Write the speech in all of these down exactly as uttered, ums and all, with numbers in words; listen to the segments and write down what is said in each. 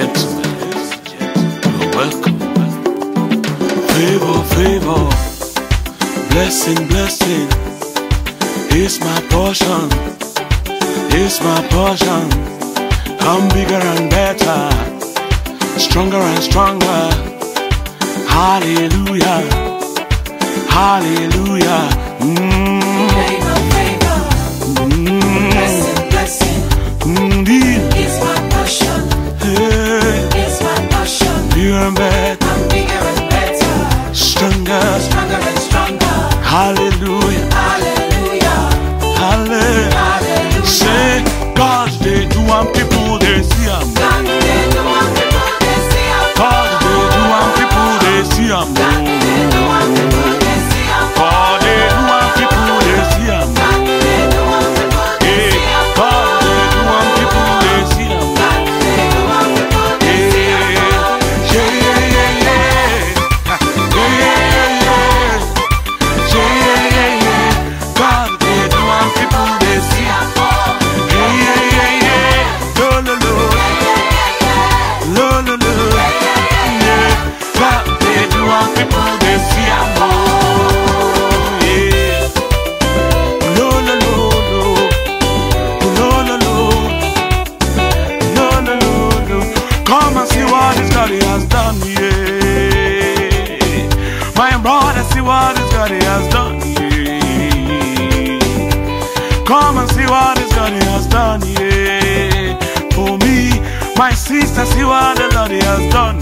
gentlemen, you're welcome. Favor, favor, blessing, blessing, it's my portion, it's my portion. I'm bigger and better, stronger and stronger. Hallelujah, hallelujah. Mm. Favor, favor, Mm. blessing, blessing, Indeed. it's my portion, Hey. it's my portion. Bigger and better, I'm bigger and better, stronger. stronger and stronger. Hallelujah, Hallelujah, hallelujah. hallelujah. Say, God, they do one people, they see them. God, they do want people, they see I'm God, they do one people, they see them. God, they do want people, they see I'm God, they do one people, they see them. God, they do want people, they Hey, see I'm God, they do one people, they see them. God, they do want people, they see I'm Yeah, yeah, yeah, yeah. Yeah, yeah, yeah. Yeah, yeah, yeah. God, they do one people, they see them. Yeah, yeah, yeah, yeah. Lo, lo, lo. Lo, lo, lo. Yeah. God, they do one people, they see them. Oh, yeah. Lo, lo, lo, lo. Lo, lo, lo. No, no, no, no. Come and see what His God has done, yeah. My brother, see what His God has done, yeah. Come and see what His God has done, yeah. For me, my sister, see what the Lord has done,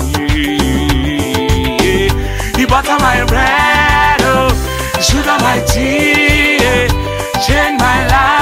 yeah. He butter my bread, oh, He sugar my tea, yeah. Change my life.